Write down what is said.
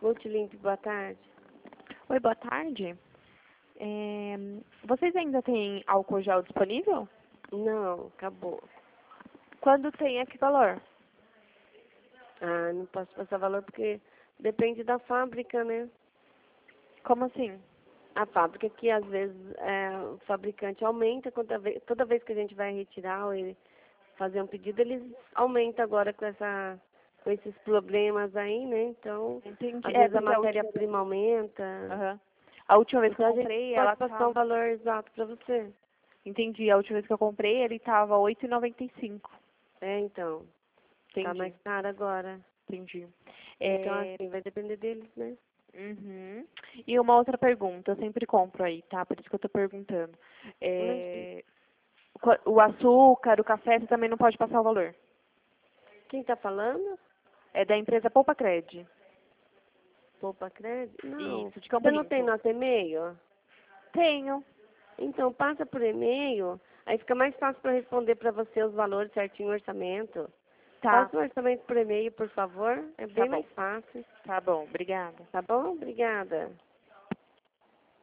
Multilimp, boa tarde. Oi, boa tarde. Vocês ainda têm álcool gel disponível? Não, acabou. Quando tem, a que valor? Ah, não posso passar valor porque depende da fábrica, né? Como assim? A fábrica que às vezes o fabricante aumenta toda vez que a gente vai retirar ou ele fazer um pedido, eles aumentam agora com esses problemas aí, né? Então, Entendi. às vezes a Porque matéria-prima aumenta. Aham. A última vez que Então eu a gente comprei, pode ela passar um tava... valor exato para você. Entendi. A última vez que eu comprei, ele tava 8,95. Então, tá Entendi. mais caro agora. Entendi. Então, assim, vai depender deles, né? Uhum. E uma outra pergunta, eu sempre compro aí, tá? Por isso que eu tô perguntando. Imagina. O açúcar, o café, você também não pode passar o valor. Quem tá falando? É da empresa Poupa Cred. Poupa crédito? Não. Isso, de Campo Você não tem Limpo. nosso e-mail? Tenho. Então, passa por e-mail, aí fica mais fácil para responder para você os valores certinho, o orçamento. Tá, Faça o orçamento por e-mail, por favor. É tá bem bom. mais fácil. Tá bom, obrigada. Tá bom? Obrigada.